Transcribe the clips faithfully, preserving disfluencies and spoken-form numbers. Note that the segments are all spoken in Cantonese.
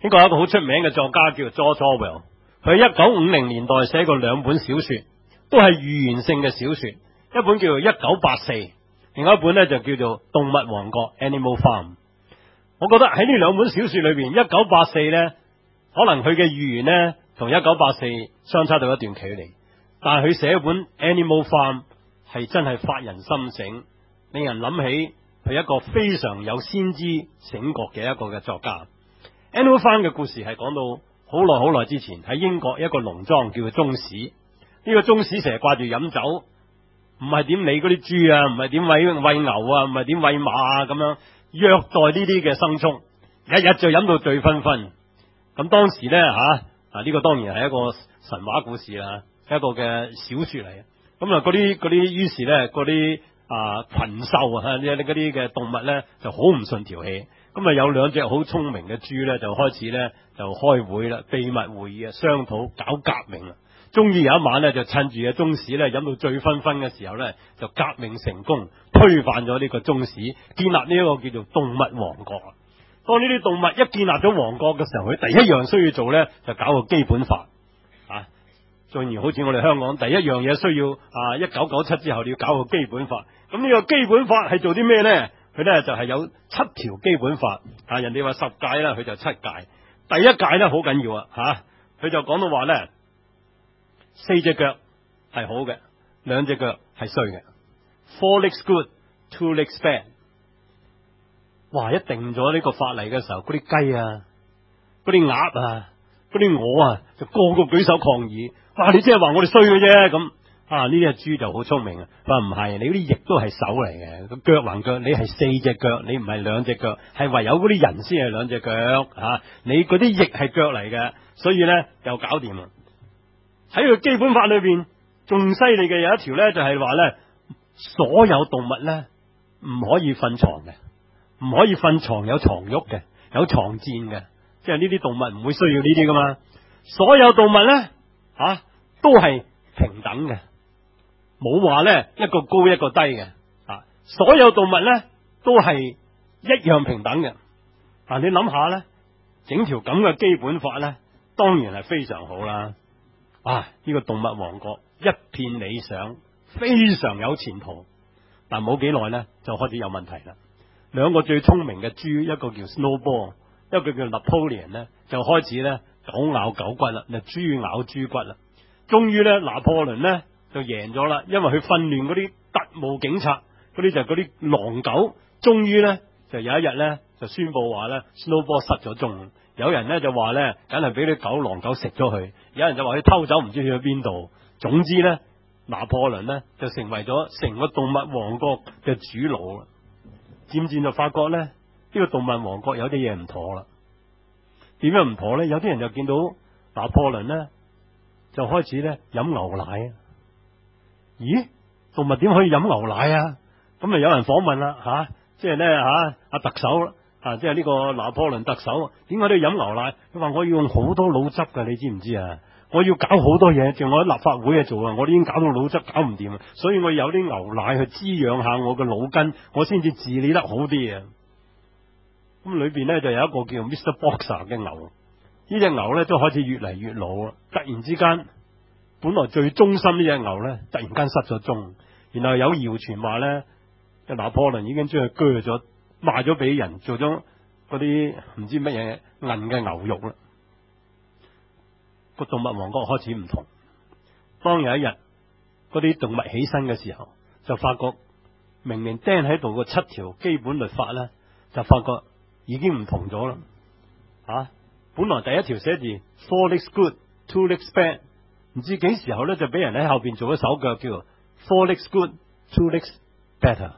呢個係一個好出名嘅作家叫做 George Orwell， 佢喺一九五零年代寫過兩本小說，都係預言性嘅小說，一本叫做一九八四，另外一本呢就叫做動物王國 Animal Farm。 我覺得喺呢兩本小說裏邊，一九八四呢可能佢嘅預言呢同一九八四相差到一段距離，但係佢寫一本 Animal Farm 係真係發人心醒，令人諗起佢一個非常有先知醒覺嘅一個嘅作家。Animal Farm 嘅故事係講到好耐好耐之前，喺英國一個農莊叫做中史。呢個中史成日掛住飲酒，唔係點理嗰啲豬啊，唔係點餵餵牛啊，唔係點餵馬啊，咁樣虐待呢啲嘅牲畜，日日就飲到醉醺醺。咁當時咧吓啊，呢個當然係一個神話故事啦，一個嘅小說嚟嘅。咁啊嗰啲嗰啲於是咧嗰啲啊群獸啊呢啲嗰啲嘅動物咧就好唔順條氣。咁啊有兩隻好聰明嘅豬咧就開始咧就開會啦，秘密會議啊，商討搞革命啦。終於有一晚咧就趁住嘅中史咧飲到醉醺醺嘅時候咧，就革命成功，推翻咗呢個中史，建立呢一個叫做動物王國。當呢啲動物一建立咗王國嘅時候，佢第一樣需要做咧就搞個基本法啊。正如好似我哋香港第一樣嘢需要啊，一九九七之後你要搞個基本法。咁呢個基本法係做啲咩咧？佢咧就係、是、有七條基本法啊，人哋話十誡啦，佢就七誡。第一誡咧好緊要啊，吓佢就講到話咧，四隻腳係好嘅，兩隻腳係衰嘅。Four legs good, two legs bad。哇！一定咗呢個法例嘅時候，嗰啲雞啊，嗰啲鴨啊，嗰啲鵝啊，就個個舉手抗議。哇！你即係話我哋衰嘅啫咁。啊！呢啲豬就好聰明啊！佢話唔係，你嗰啲翼都係手嚟嘅，個腳還腳，你係四隻腳，你唔係兩隻腳，係唯有嗰啲人先係兩隻腳吓，你嗰啲翼係腳嚟嘅，所以咧又搞掂啦。喺個基本法裏邊仲犀利嘅有一條咧，就係話咧，所有動物咧唔可以瞓床嘅，唔可以瞓床有床褥嘅，有床墊嘅，即係呢啲動物唔會需要呢啲噶嘛。所有動物咧吓、啊、都係平等嘅。冇話咧一個高一個低嘅，啊，所有動物咧都係一樣平等嘅。嗱，你諗下咧，整條咁嘅基本法咧，當然係非常好啦。啊，呢個動物王國一片理想，非常有前途。但冇幾耐咧，就開始有問題啦。兩個最聰明嘅豬，一個叫 Snowball， 一個叫 Napoleon 咧，就開始咧狗咬狗骨啦，就豬咬豬骨啦。終於咧，拿破崙咧就贏咗啦，因為佢訓練嗰啲特務警察，嗰啲就嗰啲狼狗，終於咧就有一日咧就宣布話咧 Snowball 失咗蹤，有人咧就話咧梗係俾啲狗狼狗食咗佢，有人就話佢偷走唔知去咗邊度，總之咧拿破崙咧就成為咗成個動物王國嘅主腦啦。漸漸就發覺咧呢、這個動物王國有啲嘢唔妥啦。點樣唔妥咧？有啲人就見到拿破崙咧就開始咧飲牛奶啊！咦，動物點可以飲牛奶啊？咁啊有人訪問啦吓，即係咧吓阿特首啊，即係呢個拿破崙特首，點解都要飲牛奶？佢話我要用好多腦汁噶，你知唔知啊？我要搞好多嘢，仲我喺立法會啊做啊，我都已經搞到腦汁搞唔掂啊，所以我有啲牛奶去滋養下我嘅腦筋，我先至治理得好啲啊！咁裏邊咧就有一個叫 Mister Boxer 嘅牛，呢隻牛咧都開始越嚟越老啦，突然之間。本來最忠心呢隻牛咧，突然間失咗蹤，然後有謠傳話咧，拿破崙已經將佢鋸咗，賣咗俾人做咗嗰啲唔知乜嘢韌嘅牛肉啦。個動物王國開始唔同，當有一日嗰啲動物起身嘅時候，就發覺明明釘喺度個七條基本律法咧，就發覺已經唔同咗啦。啊，本來第一條寫住 four legs good, two legs bad。唔知幾時候咧，就俾人喺後邊做咗手腳，叫做 four legs good, two legs better。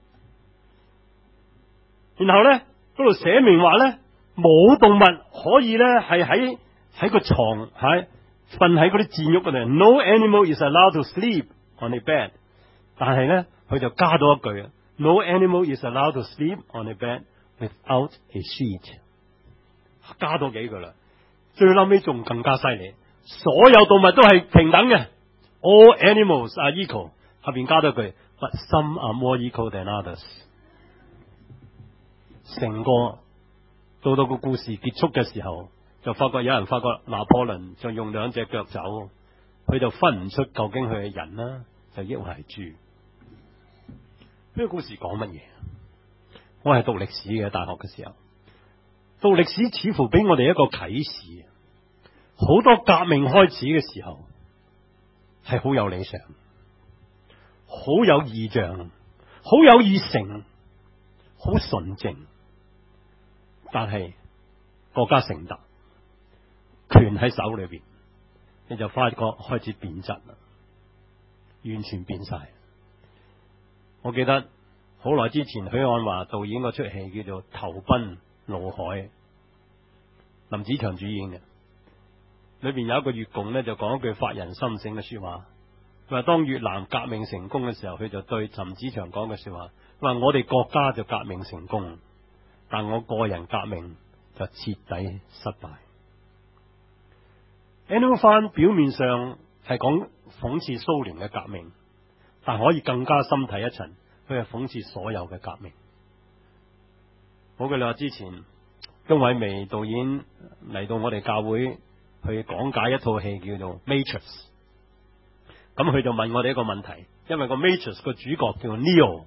然後咧嗰度寫明話咧，冇動物可以咧係喺喺個床喺瞓喺嗰啲墊褥嗰度。No animal is allowed to sleep on a bed。但係咧佢就加咗一句 ，No animal is allowed to sleep on a bed without a sheet。加多幾句啦，最後尾仲更加犀利。所有動物都係平等嘅 ，All animals are equal。後邊加多句 ，But some are more equal than others。成個到到個故事結束嘅時候，就發覺有人發覺拿破崙就用兩隻腳走，佢就分唔出究竟佢係人啦，就抑或係豬。呢個故事講乜嘢？我係讀歷史嘅，大學嘅時候讀歷史，似乎俾我哋一個啟示。好多革命開始嘅時候係好有理想，好有意象，好有意誠，好純正，但係國家成特，權喺手裏邊，你就發覺開始變質啦，完全變晒。我記得好耐之前，許鞍華導演嗰出戲叫做《投奔怒海》，林子祥主演嘅，裏邊有一個越共呢，就講一句發人心醒嘅說話。佢話當越南革命成功嘅時候，佢就對林子祥講嘅說話，佢話我哋國家就革命成功，但我個人革命就徹底失敗。Animal Farm 表面上係講諷刺蘇聯嘅革命，但可以更加深睇一層，佢係諷刺所有嘅革命。好嘅，你話之前鍾偉薇導演嚟到我哋教會去講解一套戲叫做 Matrix， 咁佢就問我哋一個問題，因為個 Matrix 個主角叫 Neo，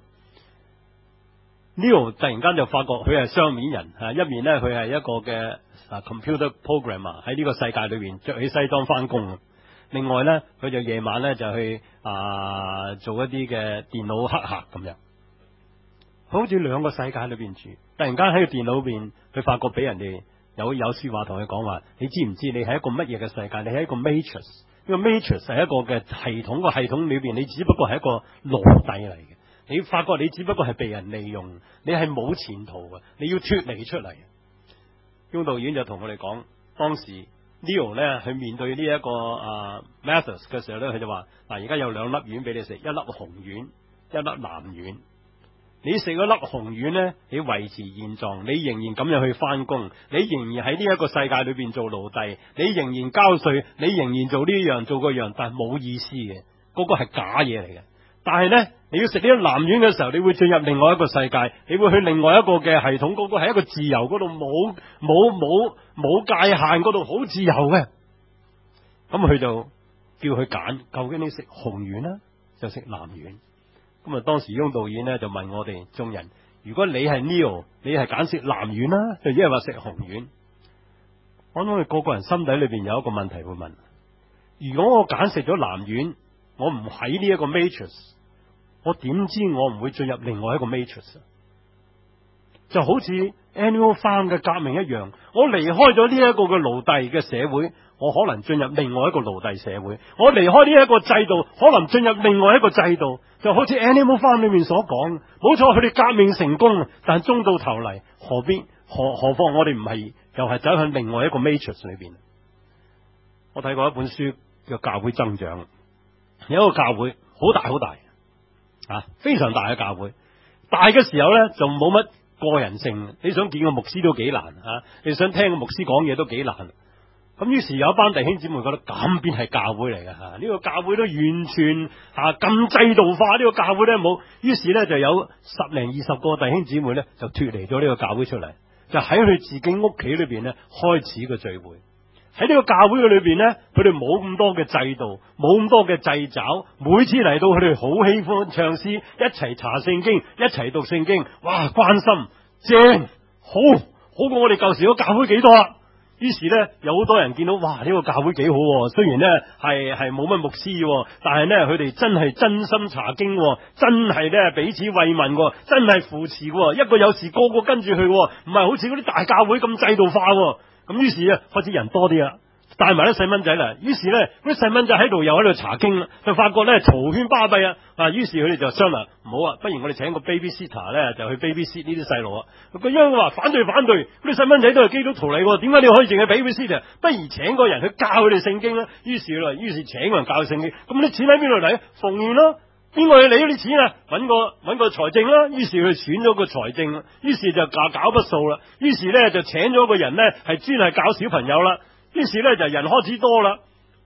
Neo 突然間就發覺佢係雙面人，一面呢，佢係一個嘅 computer programmer 喺呢個世界裏邊着起西裝翻工，另外呢，佢就夜晚呢就去啊做一啲嘅電腦黑客咁樣，好似兩個世界裏邊住。突然間喺個電腦邊，佢發覺俾人哋有有說話同佢講話，你知唔知你係一個乜嘢嘅世界？你係一個 matrix， 呢個 matrix 係一個嘅系統，個系統裏邊你只不過係一個奴隸嚟嘅。你發覺你只不過係被人利用，你係冇前途嘅，你要脫離出嚟。翁導演就同我哋講，當時 Leo 咧去面對呢一個啊 Mathis 嘅時候咧，佢就話嗱，而家有兩粒丸俾你食，一粒紅丸，一粒藍丸。你食嗰粒紅丸咧，你維持現狀，你仍然咁樣去翻工，你仍然喺呢一個世界裏邊做奴隸，你仍然交稅，你仍然做呢樣做嗰樣，但係冇意思嘅，嗰個係假嘢嚟嘅。但係咧，你要食呢粒藍丸嘅時候，你會進入另外一個世界，你會去另外一個嘅系統，嗰個係一個自由，嗰度冇冇冇冇界限，嗰度好自由嘅。咁佢就叫佢揀，究竟你食紅丸啦，就食藍丸。咁啊，當時翁導演咧就問我哋眾人，如果你係 Neo， 你係揀食藍丸啦，就即係話食紅丸。我諗我哋個個人心底裏邊有一個問題會問：如果我揀食咗藍丸，我唔喺呢一個 matrix， 我點知我唔會進入另外一個 matrix？ 就好似 Animal Farm 嘅革命一樣，我離開咗呢一個嘅奴隸嘅社會，我可能進入另外一個奴隸社會；我離開呢一個制度，可能進入另外一個制度。就好似 Animal Farm 裏面所講，冇錯，佢哋革命成功，但係終到頭嚟，何必何何況我哋唔係又係走向另外一個 matrix 裏邊？我睇過一本書叫《教會增長》，有一個教會好大好大啊，非常大嘅教會，大嘅時候咧就冇乜個人性，你想見個牧師都幾難啊，你想聽個牧師講嘢都幾難。咁於是有一班弟兄姊妹覺得咁邊係教會嚟嘅吓？呢個教會都完全吓咁制度化，呢個教會咧冇。於是咧就有十零二十個弟兄姊妹咧就脫離咗呢個教會出嚟，就喺佢自己屋企裏邊咧開始個聚會。喺呢個教會嘅裏邊咧，佢哋冇咁多嘅制度，冇咁多嘅掣肘。每次嚟到佢哋好喜歡唱詩，一齊查聖經，一齊讀聖經。哇，關心正好，好過我哋舊時個教會幾多啊！於是咧，有好多人見到，哇！呢個教會幾好，雖然咧係係冇乜牧師，但係咧佢哋真係真心查經，真係咧彼此慰問，真係扶持，一個有事個個跟住去，唔係好似嗰啲大教會咁制度化。咁於是啊，開始人多啲啦，帶埋啲細蚊仔啦。於是咧，啲細蚊仔喺度又喺度查經啦，就發覺咧嘈喧巴閉啊！啊，於是佢哋就商量，唔好啊，不如我哋請個 babysitter 咧，就去 babysit 呢啲細路啊。佢因為話反對反對，嗰啲細蚊仔都係基督徒嚟，點解你可以淨係 babysitter？不如請個人去教佢哋聖經啦。於是啦，於是請個人教聖經。咁啲錢喺邊度嚟？奉獻咯。邊個去理嗰啲錢啊？揾個揾個財政啦。於是佢選咗個財政，於是就搞搞筆數啦。於是咧就請咗個人咧係專係教小朋友啦。於是咧就人開始多啦。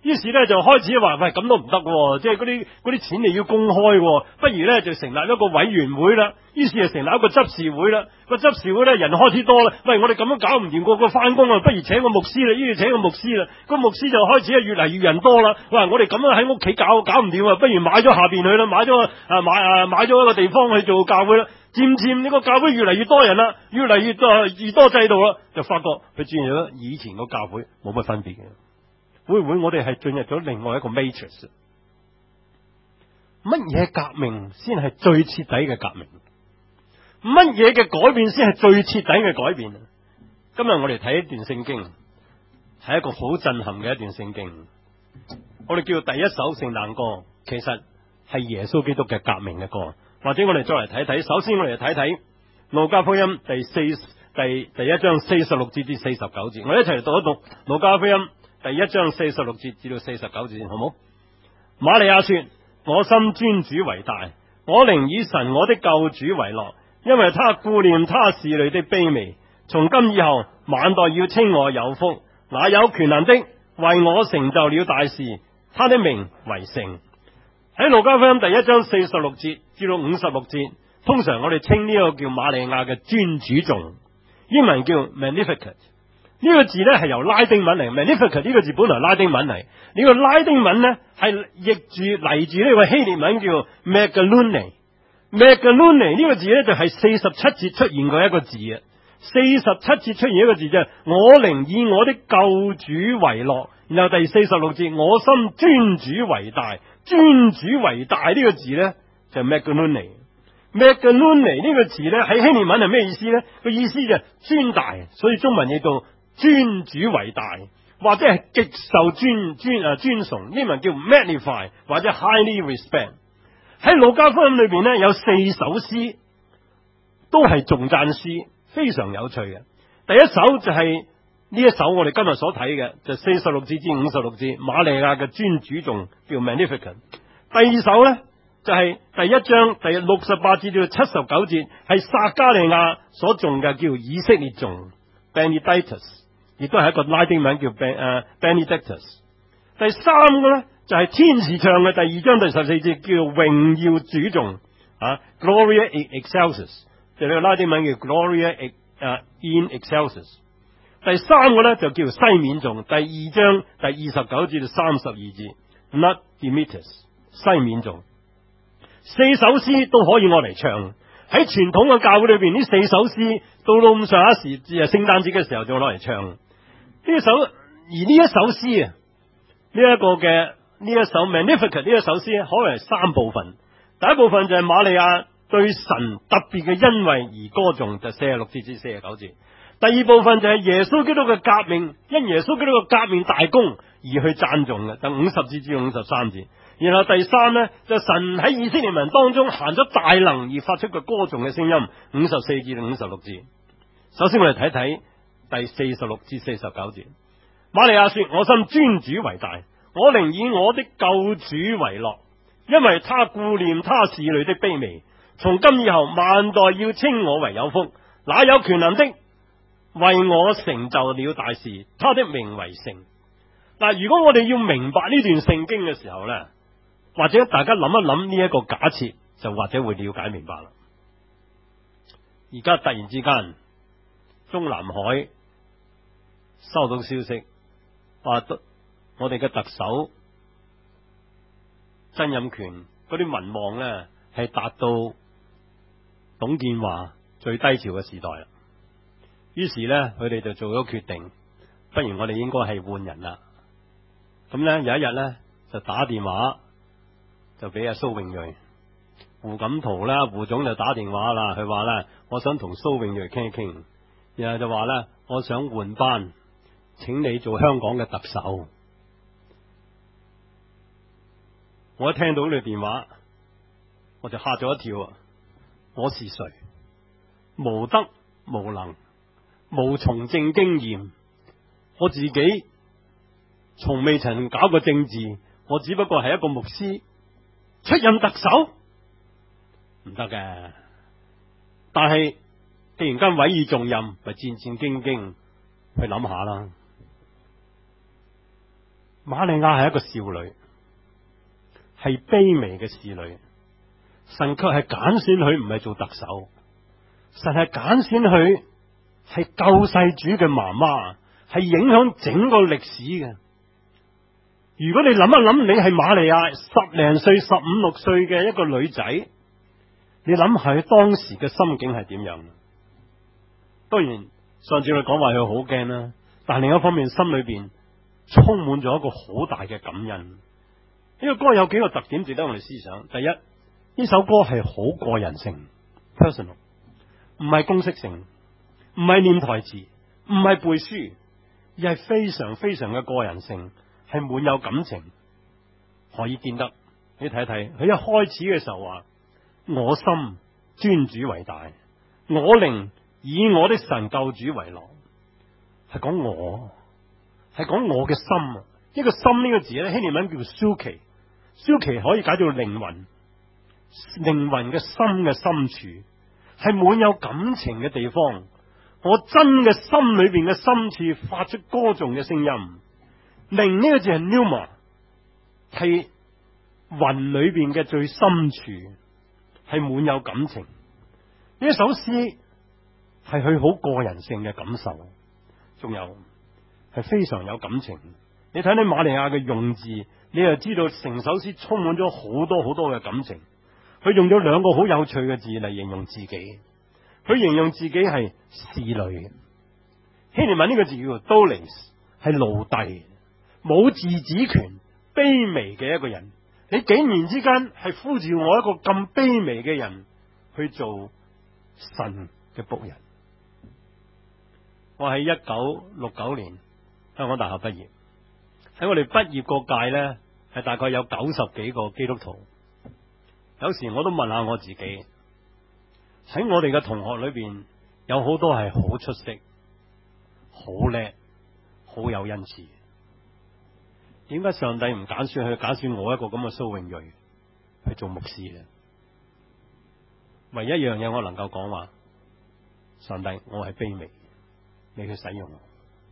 於是咧就開始話喂，咁都唔得，即係嗰啲嗰啲錢你要公開，不如咧就成立一個委員會啦。於是就成立一個執事會啦。個執事會咧人開始多啦，喂，我哋咁樣搞唔掂，個個翻工啊，不如請個牧師啦。於是請個牧師啦，個牧師就開始啊越嚟越人多啦。哇，我哋咁樣喺屋企搞搞唔掂啊，不如買咗下邊去啦，買咗啊買啊買咗一個地方去做教會啦。漸漸呢個教會越嚟越多人啦，越嚟越多越多制度啦，就發覺佢轉入咗以前個教會冇乜分別嘅。會唔會我哋係進入咗另外一個 matrix？ 乜嘢革命先係最徹底嘅革命？乜嘢嘅改變先係最徹底嘅改變？今日我哋睇一段聖經，係一個好震撼嘅一段聖經。我哋叫第一首聖誕歌，其實係耶穌基督嘅革命嘅歌。或者我哋再嚟睇睇，首先我哋睇睇路加福音第四第第一章四十六節至四十九節，我哋一齊嚟讀一讀路加福音第一章四十六節至到四十九節先，好冇？瑪利亞說：我心尊主為大，我靈以神我的救主為樂，因為他顧念他侍女的卑微。從今以後，萬代要稱我有福。那有權能的為我成就了大事，他的名為聖。喺路加福音第一章四十六節至到五十六節，通常我哋稱呢個叫瑪利亞嘅尊主頌，英文叫 Magnificat。呢個字咧係由拉丁文嚟 ，Magnificat 呢個字本來拉丁文嚟，呢、這個拉丁文咧係譯住嚟自呢個希臘文叫 Megalune。Megalune 呢個字咧就係四十七節出現過一個字啊，四十七節出現一個字就係我靈以我的救主為樂，然後第四十六節我心尊主為大。尊主為大呢個字呢，就係 Megalune。Megalune 呢個字呢，喺希臘文係咩意思呢？個意思就係尊大，所以中文譯到尊主為大，或者係極受尊尊啊尊崇。英文叫 magnify 或者 highly respect。喺路加福音裏邊呢，有四首詩都係頌讚詩，非常有趣嘅。第一首就係呢一首我哋今日所睇嘅，就四十六節至五十六節，瑪利亞嘅尊主頌叫 Magnificat。第二首呢，就係、是、第一章第六十八節到七十九節，係撒加利亞所頌嘅叫以色列頌 Benedictus， 亦都係一個拉丁文叫 Benedictus。第三個呢，就係、是、天使唱嘅第二章第十四節叫榮耀主頌啊 Gloria Excelsis， 就呢個拉丁文叫 Gloria in Excelsis。第三個咧就叫西面頌，第二章第二十九至到三十二節 Nunc Dimittis 西面頌。四首詩都可以我嚟唱，喺傳統嘅教會裏邊，呢四首詩到到咁上下時，誒聖誕節嘅時候就攞嚟唱。呢一首而呢一首詩啊，呢、這、一個嘅呢一首 Magnificat 呢一首詩可能係三部分。第一部分就係瑪利亞對神特別嘅恩惠而歌頌，就四十六節至四十九節。第二部分就係耶穌基督嘅革命，因耶穌基督嘅革命大功而去讚頌嘅，就五十節至五十三節。然後第三呢，就神喺以色列民當中行咗大能而發出嘅歌頌嘅聲音，五十四至五十六節。首先我哋睇睇第四十六至四十九節。瑪利亞說：我心尊主為大，我靈以我的救主為樂，因為他顧念他侍女的卑微。從今以後，萬代要稱我為有福。那有權能的為我成就了大事，他的名為聖。嗱，如果我哋要明白呢段聖經嘅時候呢，或者大家諗一諗呢一個假設，就或者會了解明白啦。而家突然之間，中南海收到消息，話我哋嘅特首曾蔭權嗰啲民望呢係達到董建華最低潮嘅時代啦。於是呢，佢哋就做咗決定，不如我哋應該係換人啦。咁呢，有一日呢，就打電話就俾阿蘇永睿、胡錦濤啦，胡總就打電話啦，佢話咧，我想同蘇永睿傾一傾，然後就話咧，我想換班，請你做香港嘅特首。我一聽到呢個電話，我就嚇咗一跳啊！我是誰？無德無能，無從政經驗，我自己從未曾搞過政治，我只不過係一個牧師，出任特首唔得嘅。但係既然間委以重任，咪戰戰兢兢去諗下啦。 瑪利亞係一個少女，係卑微嘅侍女，神卻係揀選佢唔係做特首，神係揀選佢係救世主嘅媽媽，係影響整個歷史嘅。如果你諗一諗，你係瑪利亞十零歲、十五六歲嘅一個女仔，你諗下佢當時嘅心境係點樣？當然，上次佢講話佢好驚啦，但另一方面心裏邊充滿咗一個好大嘅感恩。呢個歌有幾個特點值得我哋思想。第一，呢首歌係好個人性 ，personal， 唔係公式性，唔係念台詞，唔係背書，而係非常非常嘅個人性，係滿有感情，可以見得。你睇睇，佢一開始嘅時候話：我心尊主為大，我靈以我的神救主為樂。係講我，係講我嘅心。一個心呢個字咧，希臘文叫做 Psyche，Psyche 可以解做靈魂，靈魂嘅心嘅深處，係滿有感情嘅地方。我真嘅心裏邊嘅深處發出歌頌嘅聲音。靈呢個字係 pneuma， 係魂裏邊嘅最深處，係滿有感情。呢一首詩係佢好個人性嘅感受，仲有係非常有感情。你睇睇瑪利亞嘅用字，你就知道成首詩充滿咗好多好多嘅感情。佢用咗兩個好有趣嘅字嚟形容自己，佢形容自己係侍女。希臘文呢個字叫做 doulos， 係奴隸，冇自主權，卑微嘅一個人。你竟然之間係呼召我一個咁卑微嘅人去做神嘅僕人。我喺一九六九年香港大學畢業，喺我哋畢業個屆呢，係大概有九十幾個基督徒。有時我都問下我自己，喺我哋嘅同學裏邊，有好多係好出色、好叻、好有恩賜。點解上帝唔揀選去揀選我一個咁嘅蘇永瑞去做牧師呢？唯一一樣嘢我能夠講話，上帝，我係卑微，你去使用我。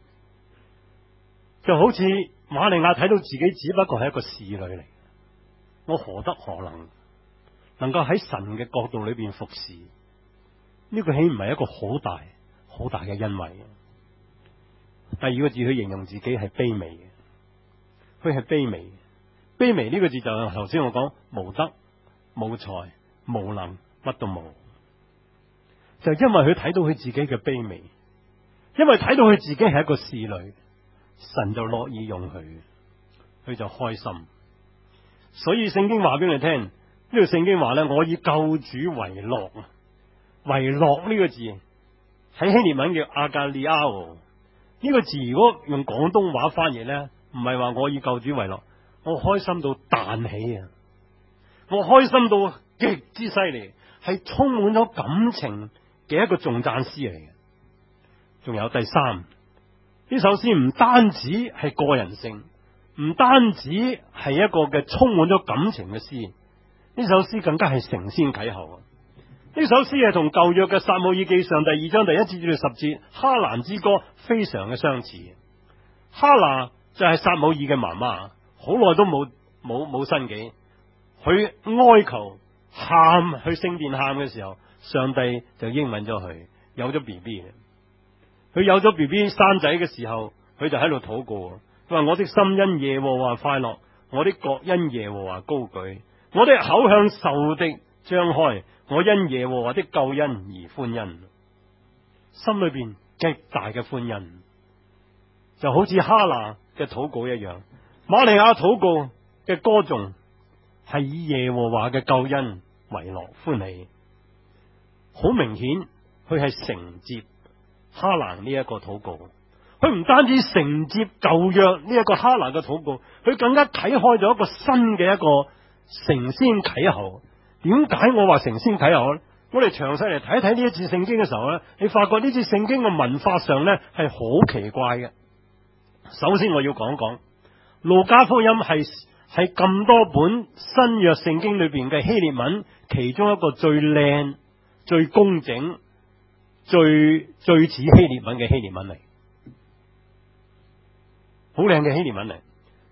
就好似瑪利亞睇到自己只不過係一個侍女嚟，我何德何能，能夠喺神嘅角度裏邊服侍？呢個豈唔係一個好大好大嘅恩惠？第二個字去形容自己係卑微嘅，佢係卑微。卑微呢個字就係頭先我講無德、無才、無能，乜都冇。就因為佢睇到佢自己嘅卑微，因為睇到佢自己係一個侍女，神就樂意用佢，佢就開心。所以聖經話俾你聽，呢條聖經話咧，我以救主為樂。為樂呢個字喺希臘文叫阿格利亞，呢個字如果用廣東話翻譯咧，唔係話我以救主為樂，我開心到彈起啊！我開心到極之犀利，係充滿咗感情嘅一個頌讚詩嚟嘅。仲有第三，呢首詩唔單止係個人性，唔單止係一個嘅充滿咗感情嘅詩，呢首詩更加係承先啟後啊！呢首詩係同舊約嘅撒母耳記上第二章第一節至到十節哈蘭之歌非常嘅相似。哈拿就係撒母耳嘅媽媽，好耐都冇冇冇生幾，佢哀求喊去聖殿喊嘅時候，上帝就應允咗佢，有咗 B B。佢有咗 B B 生仔嘅時候，佢就喺度禱告，佢話我的心因耶和華快樂，我的角因耶和華高舉，我的口向仇敵張開，我因耶和華的救恩而歡欣，心裏邊極大嘅歡欣，就好似哈拿嘅禱告一樣。瑪利亞禱告嘅歌頌係以耶和華嘅救恩為樂歡喜，好明顯佢係承接哈拿呢一個禱告。佢唔單止承接舊約呢一個哈拿嘅禱告，佢更加啟開咗一個新嘅一個承先啟後。點解我話承先啟後咧？我哋詳細嚟睇一睇呢一節聖經嘅時候咧，你發覺呢節聖經嘅文法上咧係好奇怪嘅。首先我要講講路加福音係係咁多本新約聖經裏邊嘅希臘文其中一個最靚、最工整、最最似希臘文嘅希臘文嚟，好靚嘅希臘文嚟。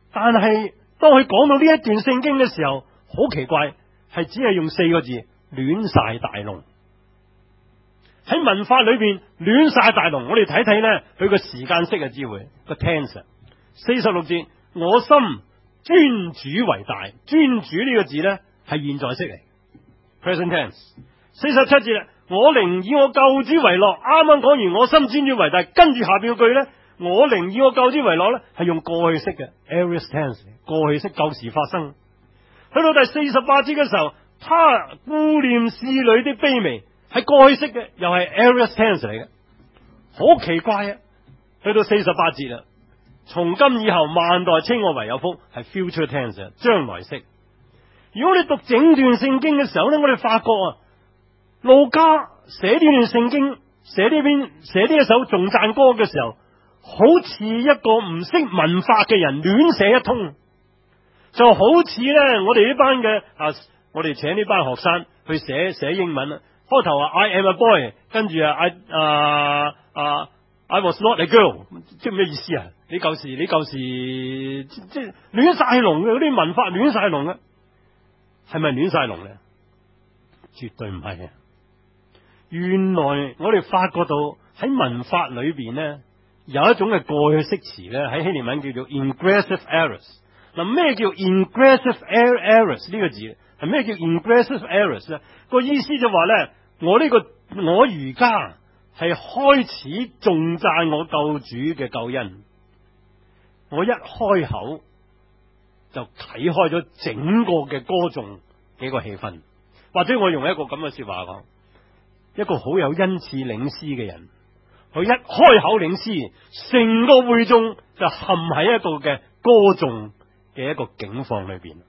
但係當佢講到呢一段聖經嘅時候，好奇怪，係只係用四個字亂晒大龍。喺文法裏邊亂晒大龍，我哋睇睇呢，佢個時間式嘅智慧個 tense。四十六節，我心尊主為大，尊主呢個字呢係現在式嚟 present tense。四十七節啦，我靈以我救主為樂，啱啱講完我心尊主為大，跟住下邊句呢，我靈以我救主為樂呢係用過去式嘅 aorist tense， 過去式舊時發生。去到第四十八節嘅時候，他顧念侍女的卑微，係過去式嘅，又係 aorist tense 嚟嘅，好奇怪啊！去到四十八節啦，從今以後萬代稱我為有福，係 future tense， 將來式。如果你讀整段聖經嘅時候呢，我哋發覺啊，路加寫呢段聖經，寫呢邊寫呢一首頌讚歌嘅時候，好似一個唔識文法嘅人亂寫一通，就好似呢，我哋呢班嘅啊，我哋請呢班學生去寫寫英文啦。開頭話 I am a boy， 跟住啊 I 啊啊 I was not a girl， 即係咩意思啊？你舊時你舊時即即係亂晒龍嘅，嗰啲文法亂晒龍嘅，係咪亂晒龍咧？絕對唔係嘅。原來我哋發覺到喺文法裏邊咧，有一種嘅過去式詞咧，喺希臘文叫做 ingressive aorist。嗱，咩叫 ingressive aorist 呢個字？係咩叫 ingressive aorist 咧？個意思就話咧，我呢、這個我而家係開始頌讚我救主嘅救恩，我一開口就啟開咗整個嘅歌頌幾個氣氛。或者我用一個咁嘅說話講，一個好有恩賜領詩嘅人，佢一開口領詩，成個會眾就陷喺一個嘅歌頌嘅一個境況裏邊。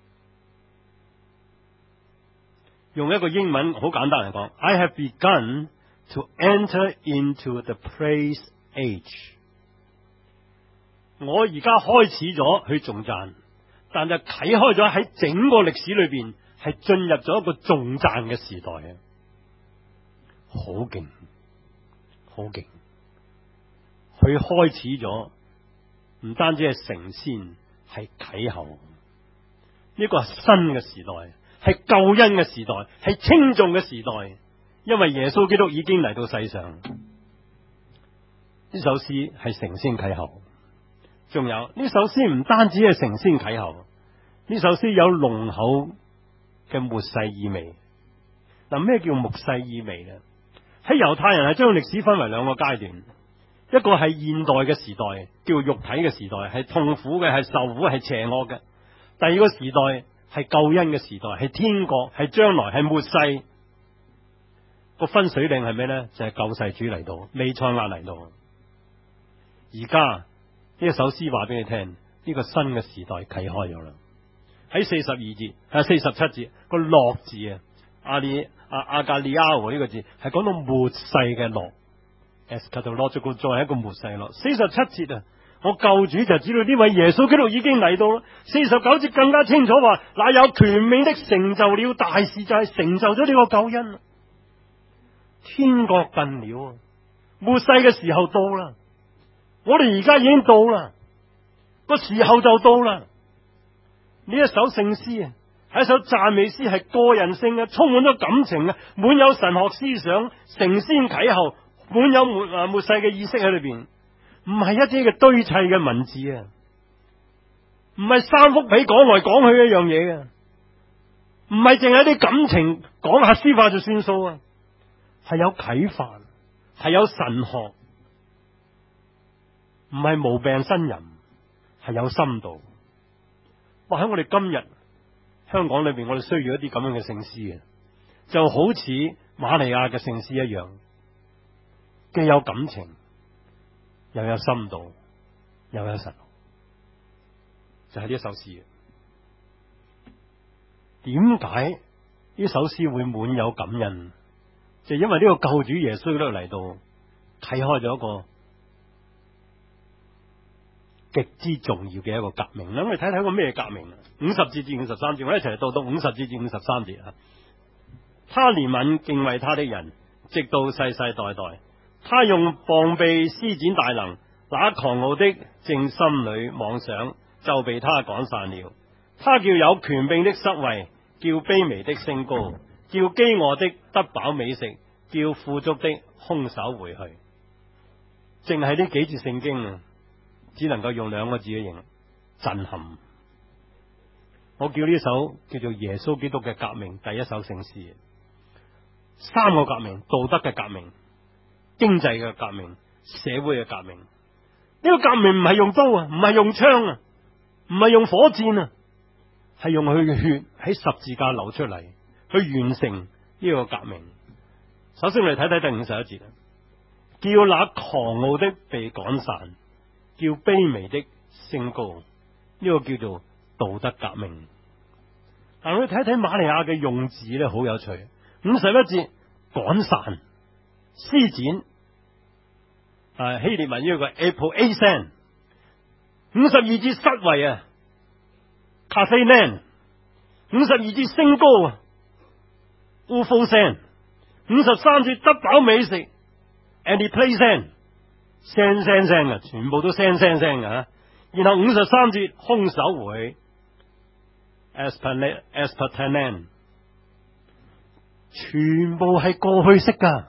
用一個英文好簡單嚟講 ，I have begun to enter into the praise age。我而家開始咗去頌讚，但係啟開咗喺整個歷史裏邊，係進入咗一個頌讚嘅時代啊！好勁，好勁！佢開始咗，唔單止係成仙，係啟後。呢個係新嘅時代。係救恩嘅時代，係稱頌嘅時代，因為耶穌基督已經嚟到世上。呢首詩係承先啟後，仲有呢首詩唔單止係承先啟後，呢首詩有濃厚嘅末世意味。嗱，咩叫末世意味呢？喺猶太人係將歷史分為兩個階段，一個係現代嘅時代，叫肉體嘅時代，係痛苦嘅，係受苦，係邪惡嘅。第二個時代係救恩嘅時代，係天國，係將來，係末世。個分水嶺係咩呢？就係、是、救世主嚟到，彌賽亞嚟到。而家呢一首詩話俾你聽，呢、這個新嘅時代啟開咗啦。喺四十二節，喺四十七節個樂字啊，阿里阿阿格利亞呢個字係講到末世嘅樂 ，eschatological joy 係一個末世樂。四十七節啊。我救主就知道呢位耶穌基督已經嚟到啦。四十九節更加清楚話，那有權柄的成就了大事，就係成就咗呢個救恩。天國近了，末世嘅時候到啦。我哋而家已經到啦，個時候就到啦。呢一首聖詩啊，係一首讚美詩，係個人性嘅，充滿咗感情啊，滿有神學思想，承先啟後，滿有末啊末世嘅意識喺裏邊。唔係一啲嘅堆砌嘅文字啊，唔係三幅被講來講去一樣嘢啊，唔係淨係一啲感情講下詩化就算數啊，係有啟發，係有神學，唔係無病呻吟，係有深度。哇！喺我哋今日香港裏邊，我哋需要一啲咁樣嘅聖詩啊，就好似瑪利亞嘅聖詩一樣，既有感情，又有深度，又有神，就係呢一首詩。點解呢首詩會滿有感恩？就係因為呢個救主耶穌都嚟到，啟開咗一個極之重要嘅一個革命。咁我哋睇睇個咩革命？五十節至五十三節，我一齊嚟讀到五十節至五十三節啊！他憐憫敬畏他的人，直到世世代代。他用膀臂施展大能，那狂傲的正心裏妄想， 就被他趕散了。他叫有權柄的失位，叫卑微的升高，叫飢餓的得飽美食，叫富足的空手回去。淨係呢幾節聖經啊，只能夠用兩個字嘅形容：震撼。我叫呢首叫做耶穌基督嘅革命第一首聖詩。三個革命：道德嘅革命、經濟嘅革命、社會嘅革命。呢個革命唔係用刀啊，唔係用槍啊，唔係用火箭啊，係用佢嘅血喺十字架流出嚟，去完成呢個革命。首先我哋睇睇第五十一節，叫那狂傲的被趕散，叫卑微的升高。呢個叫做道德革命。但我哋睇睇瑪利亞嘅用字咧，好有趣。五十一節趕散、施展，啊希臘文呢個 apoasen。五十二節失位啊 kathanen。五十二節升高啊 uphosen。五十三節得飽美食 antiplasen， 聲聲聲啊，全部都聲聲聲啊。然後五十三節空手回去 aspartanen， 全部係過去式噶。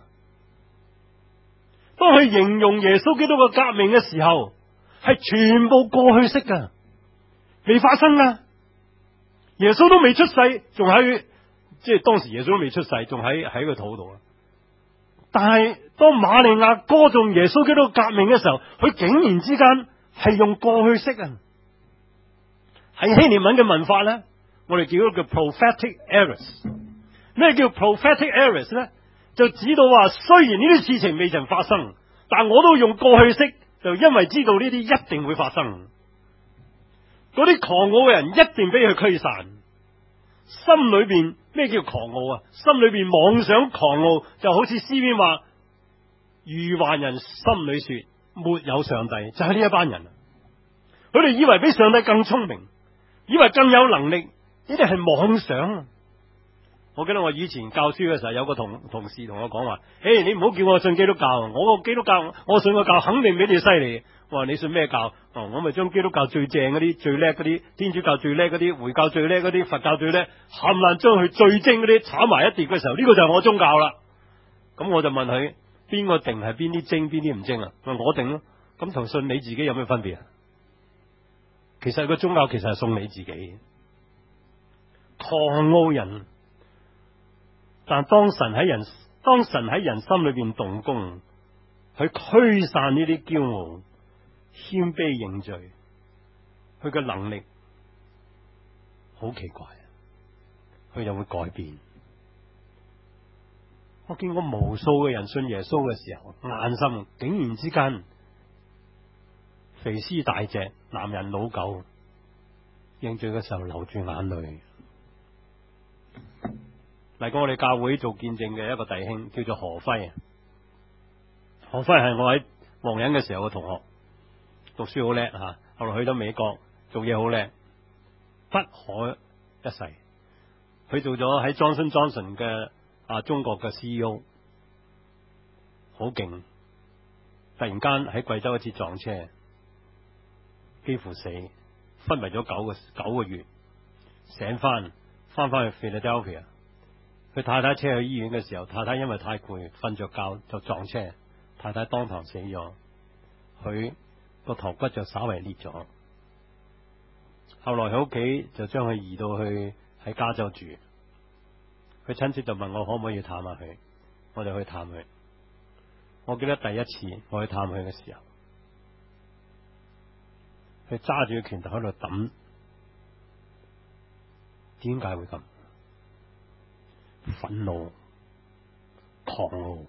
當佢形容耶穌基督嘅革命嘅時候，係全部過去式噶，未發生噶。耶穌都未出世，仲喺即係當時耶穌都未出世，仲喺喺個肚度啊。但係當瑪利亞歌頌耶穌基督革命嘅時候，佢竟然之間係用過去式啊。喺希臘文嘅文法咧，我哋叫佢叫 prophetic aorist。咩叫 prophetic aorist 咧？就指到話，雖然呢啲事情未曾發生，但我都用過去式，就因為知道呢啲一定會發生。嗰啲狂傲嘅人一定俾佢驅散。心裏邊咩叫狂傲啊？心裏邊妄想狂傲，就好似詩篇話：愚頑人心裏說沒有上帝，就係呢一班人。佢哋以為比上帝更聰明，以為更有能力，呢啲係妄想。我記得我以前教書嘅時候，有個同同事同我講話：誒，你唔好叫我信基督教，我個基督教，我信個教肯定比你犀利。我話你信咩教？哦，我咪將基督教最正嗰啲、最叻嗰啲，天主教最叻嗰啲，回教最叻嗰啲，佛教最叻，冚唪唥將佢最精嗰啲炒埋一碟嘅時候，呢個就係我宗教啦。咁我就問佢：邊個定係邊啲精，邊啲唔精啊？我定咯。咁同信你自己有咩分別啊？其實個宗教其實係送你自己。狂傲人。但當神喺人，當神喺人心裏邊動工，去驅散呢啲驕傲、謙卑認罪，佢嘅能力好奇怪，佢就會改變。我見過無數嘅人信耶穌嘅時候，硬心竟然之間肥屍大隻，男人老狗，認罪嘅時候流住眼淚。嚟過我哋教會做見證嘅一個弟兄叫做何輝，何輝係我喺黃仁嘅時候嘅同學，讀書好叻吓，後來去到美國做嘢好叻，不可一世。佢做咗喺 Johnson Johnson 嘅啊中國嘅 C E O， 好勁。突然間喺貴州一次撞車，幾乎死，昏迷咗九個九個月，醒翻翻翻去 Philadelphia。佢太太車去醫院嘅時候，太太因為太攰瞓着覺就撞車，太太當堂死咗，佢個頭骨就稍微裂咗。後來喺屋企就將佢移到去喺加州住，佢親戚就問我可唔可以去探下佢，我就去探佢。我記得第一次我去探佢嘅時候，佢揸住個拳頭喺度揼，點解會咁？憤怒、狂傲。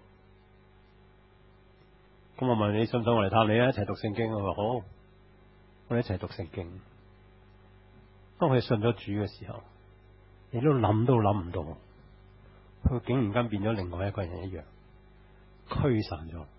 咁我問你信唔信我嚟探你啊？一齊讀聖經。我話好，我哋一齊讀聖經。當佢信咗主嘅時候，你都諗都諗唔到，佢竟然間變咗另外一個人一樣，驅散咗。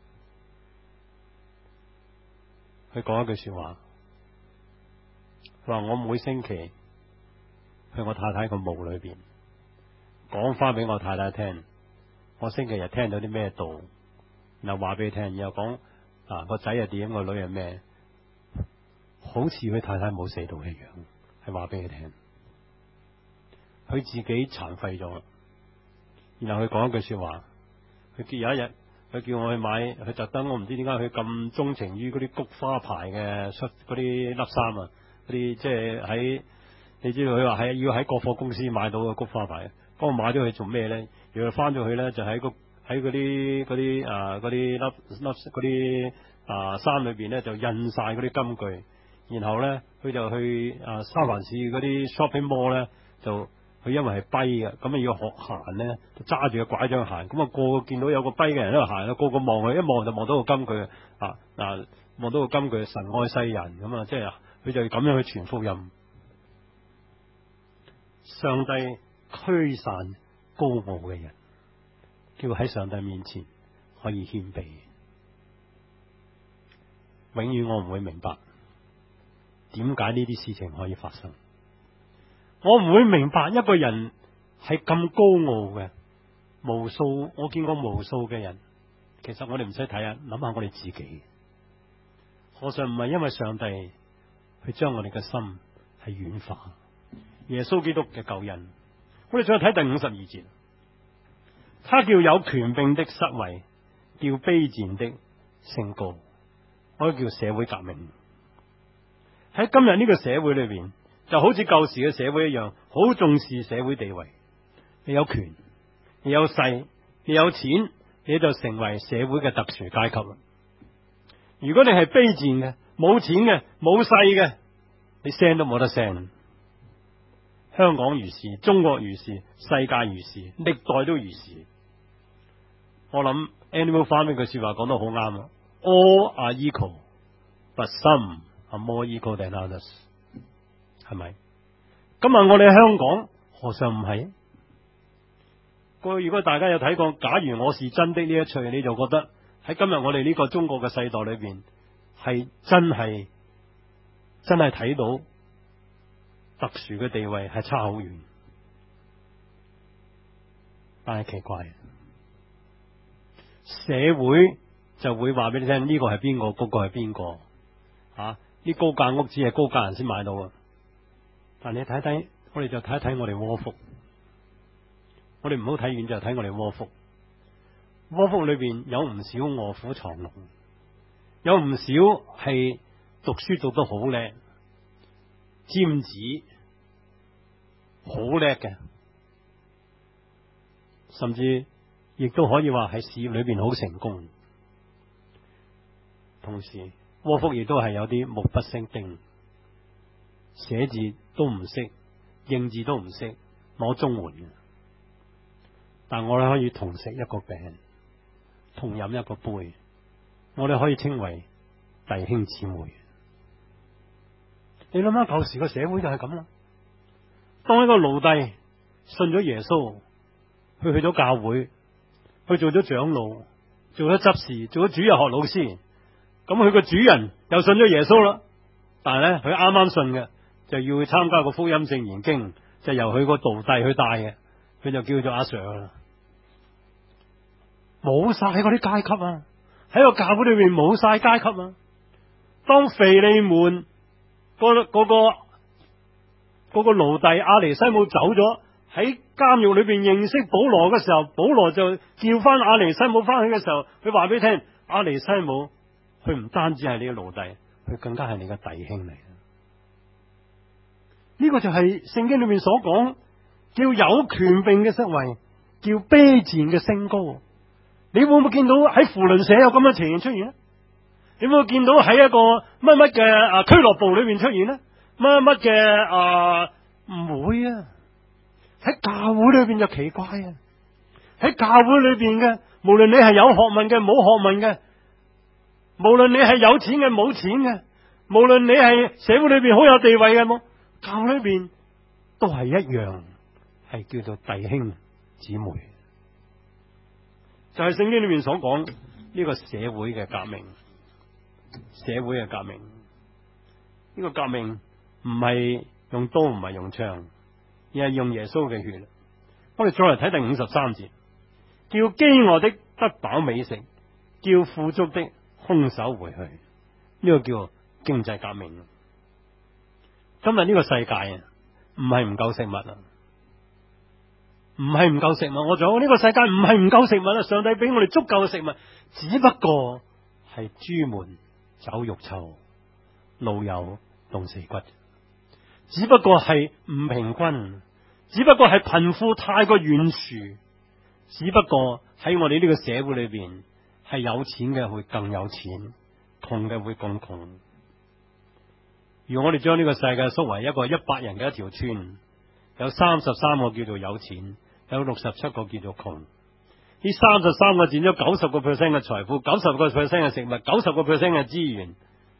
佢講一句說話，佢話我每星期去我太太個墓裏邊講翻俾我太太聽，我星期日聽到啲咩道，然後話俾佢聽，然後講啊個仔係點，個女係咩，好好似佢太太冇死到一樣，係話俾佢聽，佢自己殘廢咗，然後佢講一句說話，佢有一日佢叫我去買，佢特登我唔知點解佢咁鍾情於嗰啲菊花牌嘅恤嗰啲笠衫啊，嗰啲即係喺你知道佢話係要喺國貨公司買到嘅菊花牌，咁我買咗佢做咩咧？然後翻咗去咧就喺個喺嗰啲嗰啲啊嗰啲笠笠嗰啲啊衫裏邊咧就印晒嗰啲金句。然後咧，佢就去啊三藩市嗰啲 shopping mall 咧，就佢因為係跛嘅，咁啊要學行咧，就揸住個拐杖行。咁啊個個見到有個跛嘅人喺度行，個個望佢，一望就望到個金句啊嗱，望到個金句神愛世人咁啊，即係佢就咁樣去傳福音。上帝驅散高傲嘅人，叫喺上帝面前可以謙卑。永遠我唔會明白。點解呢啲事情可以發生？我唔會明白一個人係咁高傲嘅，無數我見過無數嘅人。其實我哋唔使睇啊，諗下我哋自己，何嘗唔係因為上帝去將我哋嘅心係軟化？耶穌基督嘅救恩，我哋再睇第五十二節，他叫有權柄的失位，叫卑賤的升高，我叫社會革命。喺今日呢個社會裏邊，就好似舊時嘅社會一樣，好重視社會地位。你有權，你有勢，你有錢，你就成為社會嘅特殊階級啦。如果你係卑賤嘅、冇錢嘅、冇勢嘅，你聲都冇得聲。香港如是，中國如是，世界如是，歷代都如是。我諗 Animal Farm 呢句說話講得好啱啊 All are equal, but some are more equal than others， 係咪？今日我哋喺香港，何嘗唔係？個如果大家有睇過《假如我是真的》呢一出，你就覺得喺今日我哋呢個中國嘅世代裏邊，係真係真係睇到特殊嘅地位係差好遠。但係奇怪，社會就會話俾你聽，呢個係邊個，嗰個係邊個啊？啲高價屋只係高價人先買到啊！但你睇睇，我哋就睇一睇我哋窩福。我哋唔好睇遠，就睇我哋窩福。窩福裏邊有唔少臥虎藏龍，有唔少係讀書讀得好叻、尖子、好叻嘅，甚至亦都可以話喺事業裏邊好成功。同時，窩福亦都係有啲目不識丁，寫字都唔識，認字都唔識，攞綜援嘅。但我哋可以同食一個餅，同飲一個杯，我哋可以稱為弟兄姊妹。你諗下舊時個社會就係咁啦。當一個奴隸信咗耶穌，佢去咗教會，佢做咗長老，做咗執事，做咗主日學老師，咁佢個主人又信咗耶穌啦。但係咧，佢啱啱信嘅，就要去參加個福音聖言經，就由佢個徒弟去帶嘅，佢就叫做阿 Sir 啦。冇晒嗰啲階級啊！喺個教會裏邊冇晒階級啊！當腓利門嗰嗰個嗰個奴隸阿尼西姆走咗，喺監獄裏邊認識保羅嘅時候，保羅就叫翻阿尼西姆翻去嘅時候，佢話俾你聽：阿尼西姆，佢唔單止係你嘅奴隸，佢更加係你嘅弟兄嚟。呢個就係聖經裏面所講，叫有權柄嘅失位，叫卑賤嘅升高。你會唔會見到喺扶輪社有咁嘅情形出現咧？你會唔會見到喺一個乜乜嘅啊俱樂部裏邊出現咧？乜乜嘅啊唔會啊！喺教會裏邊就奇怪啊！喺教會裏邊嘅，無論你係有學問嘅、冇學問嘅，無論你係有錢嘅、冇錢嘅，無論你係社會裏邊好有地位嘅，冇教會裏邊都係一樣，係叫做弟兄姊妹。就係聖經裏面所講呢個社會嘅革命，社會嘅革命，呢個革命唔係用刀，唔係用槍，而係用耶穌嘅血。我哋再嚟睇第五十三節，叫飢餓的得飽美食，叫富足的空手回去。呢個叫經濟革命。 今日呢個世界啊，唔係唔夠食物啊，唔係唔夠食物。我仲有呢個世界唔係唔夠食物啊，上帝俾我哋足夠嘅食物，只不過係豬門走肉臭，路有凍死骨，只不過係唔平均，只不過係貧富太過懸殊，只不過喺我哋呢個社會裏邊，係有錢嘅會更有錢，窮嘅會更窮。如果我哋將呢個世界縮為一個一百人嘅一條村，有三十三個叫做有錢，有六十七個叫做窮。呢三十三個佔咗九十個 percent 嘅財富，九十個 percent 嘅食物，九十個 percent 嘅資源。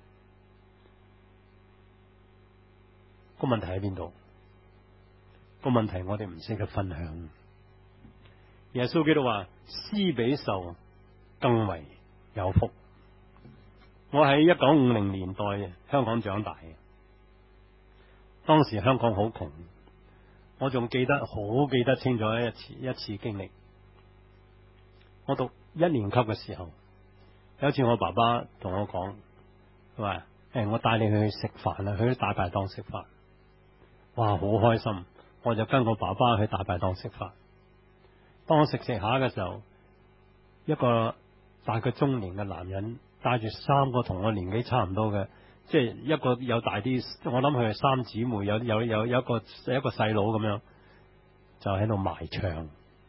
個問題喺邊度？個問題我哋唔識得分享。耶穌基督話：施比受更為有福。我喺一九五零年代香港長大嘅，當時香港好窮，我仲記得好記得清楚一次一次經歷。我讀一年級嘅時候，有一次我爸爸同我講，佢話：誒，我帶你去食飯啦，去大排檔食飯。哇，好開心！我就跟我爸爸去大排檔食飯。當我食食下嘅時候，一個大概中年嘅男人帶住三個同我年紀差唔多嘅，即係一個有大啲，我諗佢係三姊妹，有有有有一個一個細佬咁樣，就喺度賣唱。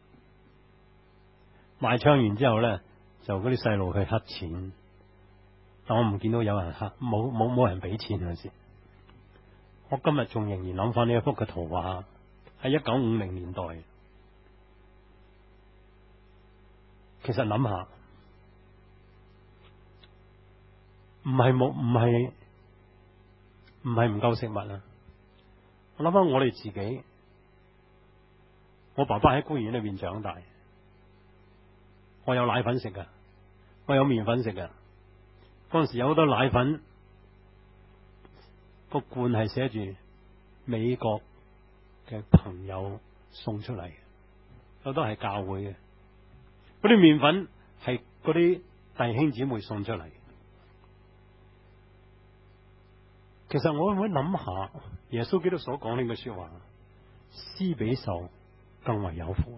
賣唱完之後咧，就嗰啲細路去乞錢，但我唔見到有人乞，冇冇冇人俾錢嗰時。我今日仲仍然諗翻呢一幅嘅圖畫，喺一九五零年代。其實諗下，唔係冇，唔係唔係唔夠食物啊！我諗翻我哋自己，我爸爸喺孤兒院裏邊長大，我有奶粉食噶，我有麵粉食噶。嗰陣時有好多奶粉，個罐係寫住美國嘅朋友送出嚟，好多係教會嘅。嗰啲麵粉係嗰啲弟兄姊妹送出嚟。其實我會唔會諗下耶穌基督所講呢句說話，施比受更為有福。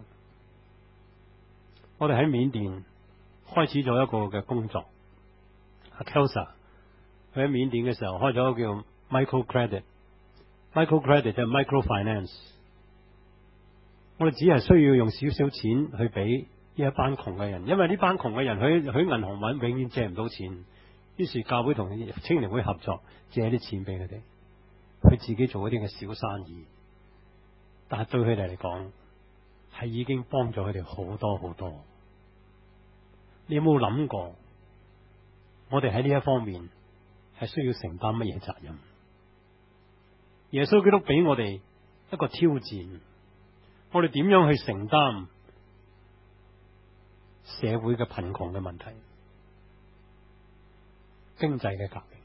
我哋喺緬甸開始咗一個嘅工作，阿 Kelsa 佢喺緬甸嘅時候開咗一個叫 micro credit，micro credit 就係 microfinance。我哋只係需要用少少錢去俾呢一班窮嘅人，因為呢班窮嘅人佢佢銀行揾永遠借唔到錢，於是教會同青年會合作借啲錢俾佢哋，佢自己做一啲嘅小生意。但係對佢哋嚟講，係已經幫咗佢哋好多好多。你有冇諗過，我哋喺呢一方面係需要承擔乜嘢責任？耶穌基督俾我哋一個挑戰，我哋點樣去承擔社會嘅貧窮嘅問題、經濟嘅革命？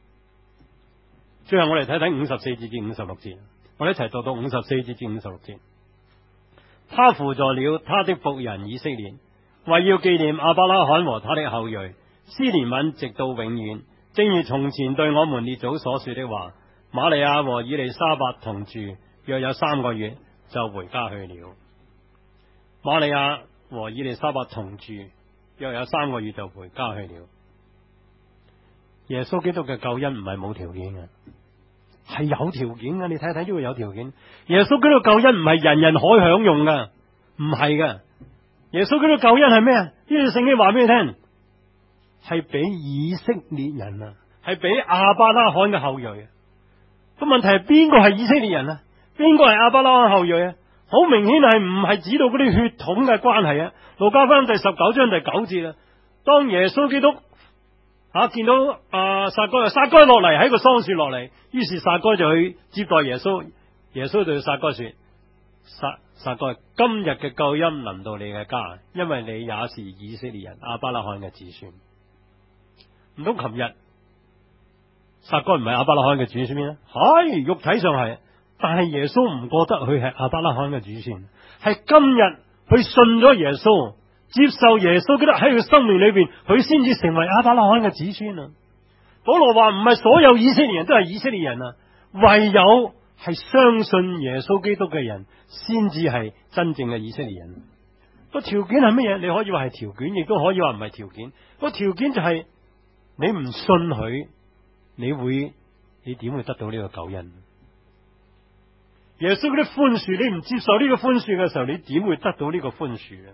最後我哋睇睇五十四節至五十六節，我哋一齊讀到五十四節至五十六節。他扶助了他的僕人以色列，為要紀念亞伯拉罕和他的後裔，施憐憫直到永遠。正如從前對我們列祖所說的話，瑪利亞和以利沙伯同住，約有三個月就回家去了。瑪利亞和以利沙伯同住，約有三個月就回家去了。耶穌基督嘅救恩唔係冇條件嘅，係有條件嘅。你睇睇，呢個有條件。耶穌基督救恩唔係人人可享用嘅，唔係嘅。耶穌基督救恩係咩啊？呢段聖經話俾你聽，係俾以色列人啊，係俾亞伯拉罕嘅後裔。個問題係邊個係以色列人啊？邊個係亞伯拉罕後裔啊？好明顯係唔係指到嗰啲血統嘅關係啊？路加福音第十九章第九節啊，當耶穌基督啊見到啊撒該，撒該落嚟喺個桑樹落嚟，於是撒該就去接待耶穌。耶穌對撒該說：撒撒該，今日嘅救恩臨到你嘅家，因為你也是以色列人亞伯拉罕嘅子孫。唔通琴日撒該唔係亞伯拉罕嘅子孫咩？係，肉體上係，但係耶穌唔覺得佢係亞伯拉罕嘅子孫，係今日佢信咗耶穌，接受耶穌基督喺佢生命裏邊，佢先至成為亞伯拉罕嘅子孫啊！保羅話唔係所有以色列人都係以色列人啊， 唯有係相信耶穌基督嘅人，先至係真正嘅以色列人。個條件係乜嘢？你可以話係條件，亦都可以話唔係條件。個條件就係你唔信佢，你會你點會得到呢個救恩？耶穌嗰啲寬恕，你唔接受呢個寬恕嘅時候，你點會得到呢個寬恕咧？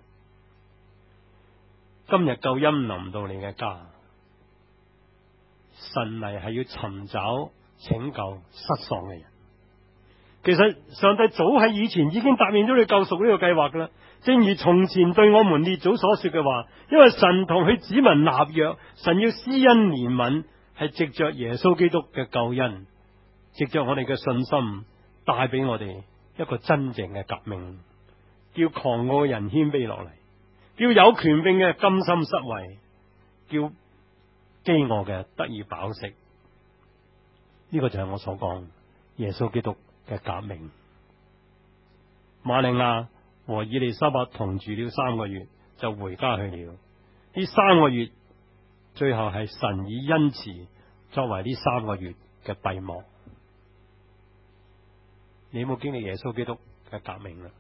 今日救恩臨到你嘅家，神嚟係要尋找拯救失喪嘅人。其實上帝早喺以前已經答應咗你救贖呢個計劃噶啦，正如從前對我們列祖所說嘅話，因為神同佢子民立約，神要施恩憐憫，係藉着耶穌基督嘅救恩，藉着我哋嘅信心，帶俾我哋一個真正嘅革命，叫狂傲嘅人謙卑落嚟，叫有權柄嘅甘心失位，叫飢餓嘅得以飽食。呢個就係我所講耶穌基督嘅革命。瑪利亞和以利沙伯同住了三個月，就回家去了。呢三個月最後係神以恩慈作為呢三個月嘅閉幕。你有冇經歷耶穌基督嘅革命啊？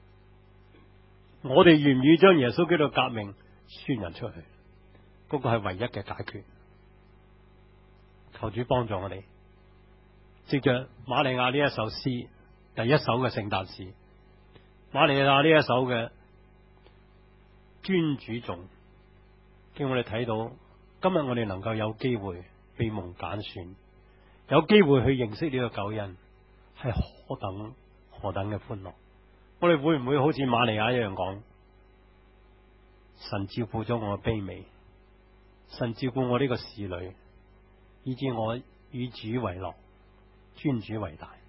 我哋願唔願意將耶穌基督革命宣揚出去？嗰個係唯一嘅解決。求主幫助我哋，藉着瑪利亞呢一首詩，第一首嘅聖誕詩，瑪利亞呢一首嘅尊主頌，叫我哋睇到今日我哋能夠有機會被蒙揀選，有機會去認識呢個救恩，係何等何等嘅歡樂。我哋會唔會好似瑪利亞一樣講，神照顧咗我嘅卑微，神照顧我呢個侍女，以致我與主為樂，尊主為大。